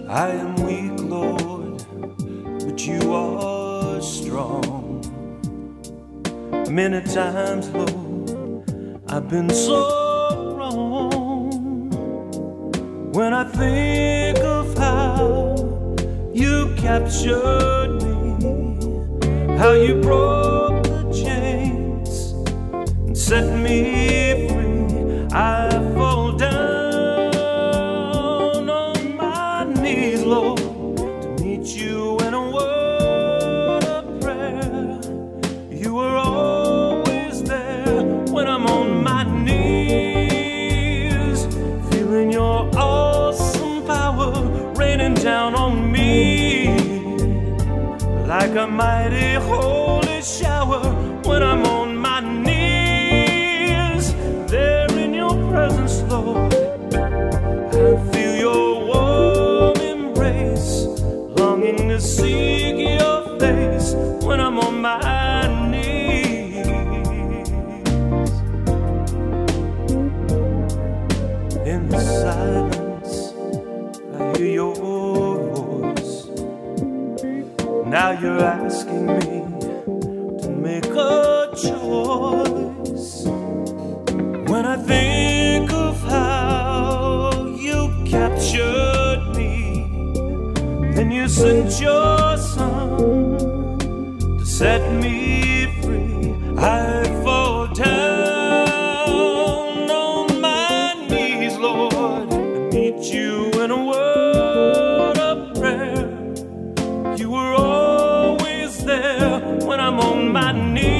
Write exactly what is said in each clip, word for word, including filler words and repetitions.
I am weak, Lord, but you are strong. Many times, Lord, I've been so wrong. When I think of how you captured me, how you broke the chains and set me free, I fall down on my knees, Lord, to meet you in a word of prayer. You were always there when I'm on my knees, feeling your awesome power raining down on me like a mighty holy shower. When I'm on my knees, there in your presence, Lord, I feel your warm embrace, longing to seek your face. When I'm on my knees, in the silence, I hear your voice. Now you're asking me to make a choice. When I think of how you captured me, then you sent your son to set me free, I fall down on my knees, Lord, and meet you in a word of prayer. You were always there when I'm on my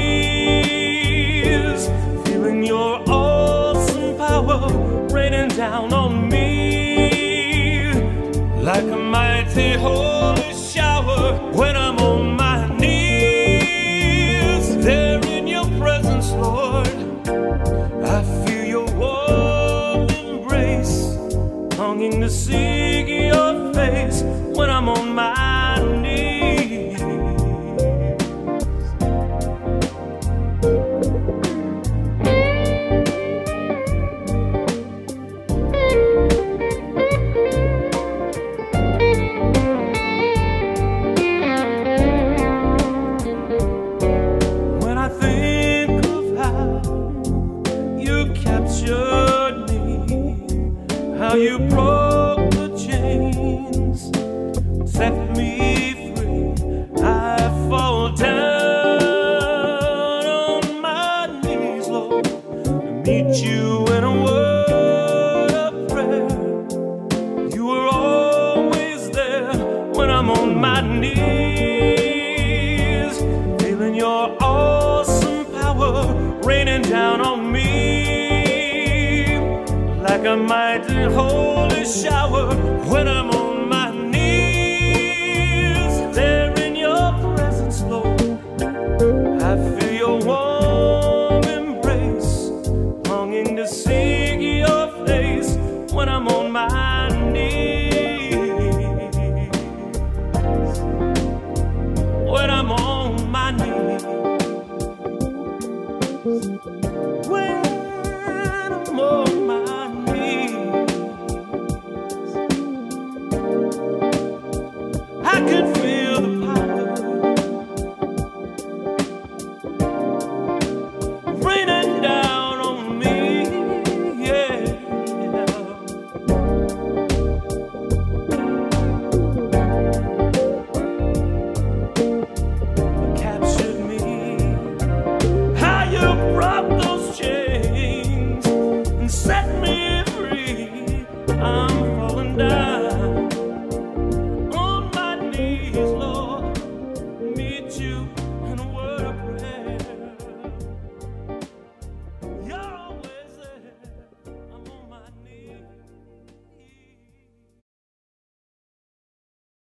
knees, feeling your awesome power raining down on me like a mighty holy shower. When I'm on my knees, there in your presence, Lord, I feel your warm embrace, longing to seek your face. When I'm on my knees, when I think of how you captured me, how you broke the chains, set me free, I fall down on my knees, Lord, to meet you in a word of prayer. You were always there when I'm on my knees, feeling your awesome power raining down on me like a mighty holy shower. When I'm on my knees, there in your presence, Lord, I feel your warm embrace, longing to seek your face. When I'm on my knees, when I'm on my knees, when I'm on